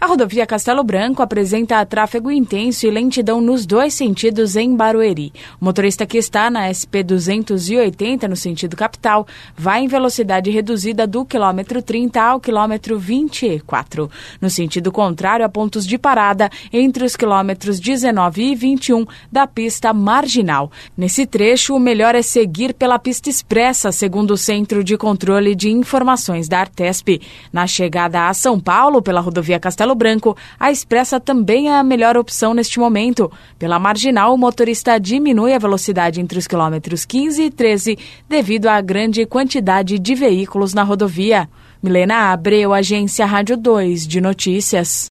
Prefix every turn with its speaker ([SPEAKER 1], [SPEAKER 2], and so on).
[SPEAKER 1] A rodovia Castelo Branco apresenta tráfego intenso e lentidão nos dois sentidos em Barueri. O motorista que está na SP 280 no sentido capital vai em velocidade reduzida do quilômetro 30 ao quilômetro 24. No sentido contrário, há pontos de parada entre os quilômetros 19 e 21 da pista marginal. Nesse trecho, o melhor é seguir pela pista expressa, segundo o Centro de Controle de Informações da Artesp. Na chegada a São Paulo, pela rodovia Castelo Branco, a expressa também é a melhor opção neste momento. Pela marginal, o motorista diminui a velocidade entre os quilômetros 15 e 13 devido à grande quantidade de veículos na rodovia. Milena Abreu, Agência Rádio 2 de Notícias.